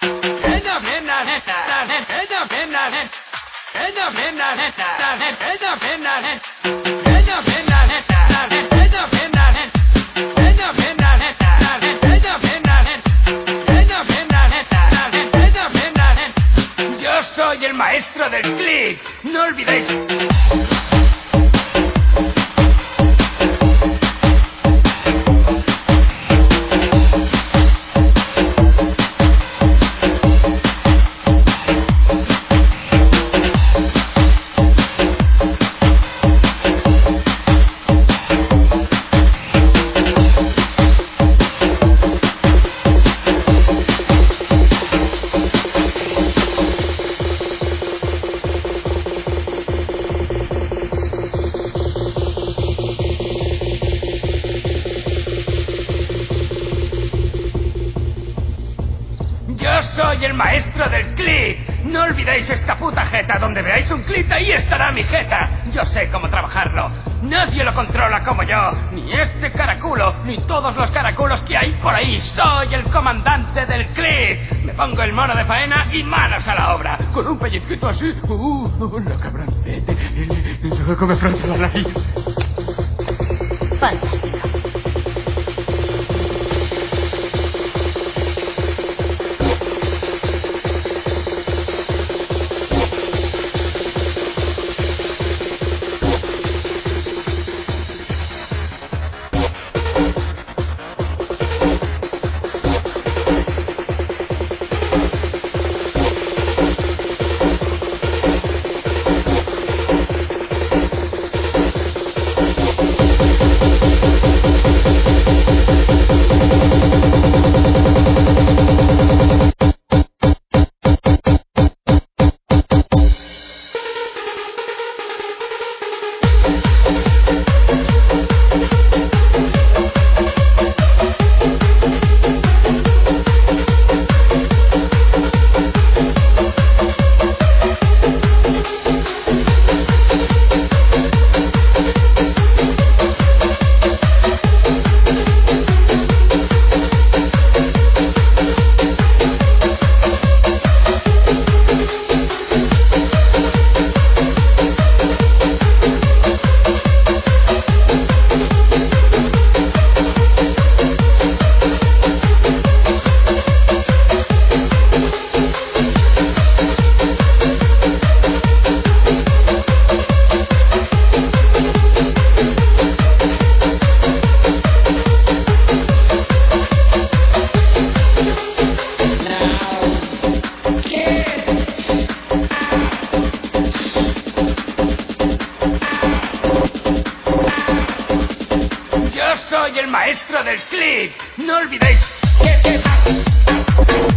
Yo soy el maestro del click. No olvidéis. Yo soy el maestro del click. No olvidéis esta puta jeta. Donde veáis un click, ahí estará mi jeta. Yo sé cómo trabajarlo. Nadie lo controla como yo. Ni este caraculo, ni todos los caraculos que hay por ahí. Soy el comandante del click. Me pongo el mono de faena y manos a la obra. Con un pellizquito así. La cabroncete. Luego me froto la nariz. Fantástico. Yo soy el maestro del click. No olvidéis.